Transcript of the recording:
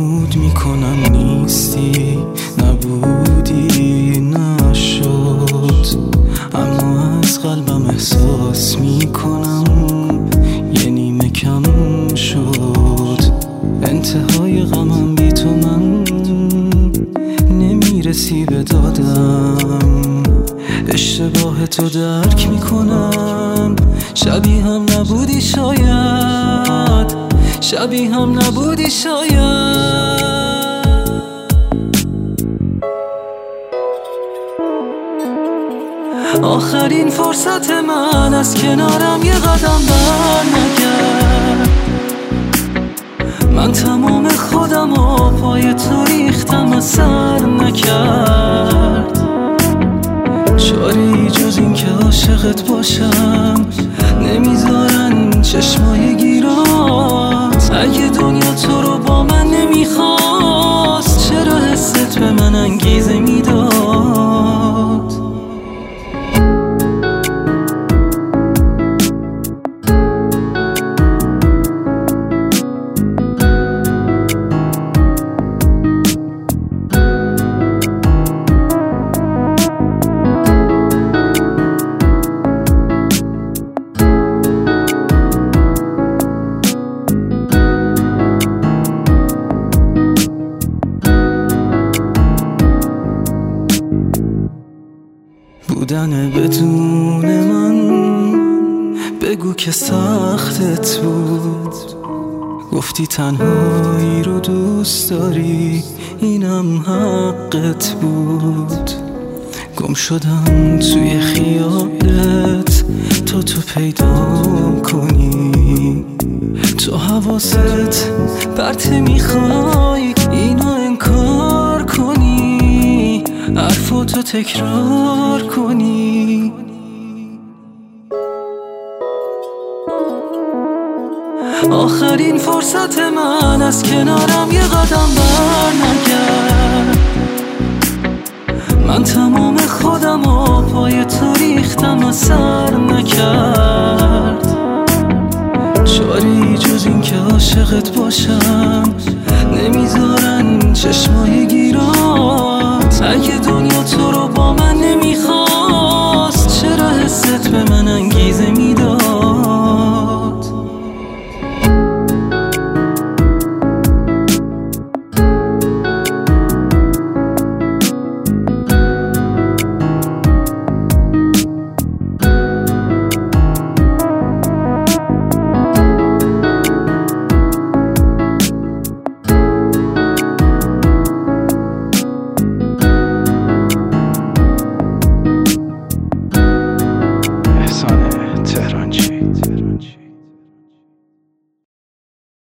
فرامود میکنم نیستی، نبودی، نشد، اما از قلبم احساس میکنم یه نیمه کم شد. انتهای غمم بی تو من نمیرسی به دادم، اشتباه تو درک میکنم. شبیه هم نبودی شاید، شبیه هم نبودی شاید. آخرین فرصت من از کنارم یه قدم بر نگرد. من تمام خودم و پای تو ریختم و سر نکرد. چاری جز این که عاشقت باشم نمیذارن چشمای گیرات. اگه دنیا تو رو با من نمیخواست چرا حست به من انگیزه میداد؟ بودن بدون من بگو که سختت بود. گفتی تنهایی رو دوست داری، اینم حقت بود. گم شدم توی خیالت تا تو پیدا کنی. تو حواست پرت میخوای اینو انکار کنی، حرفاتو تکرار کنی. آخرین فرصت من از کنارم یه قدم بر نگرد. من تمام خودم و پای تو ریختم و سر نکرد. چاری جز این که عاشقت باشم نمیذارن چشمای گیرات. اگه دنیا تو رو با من نمیخواست چرا حست به من انگیزه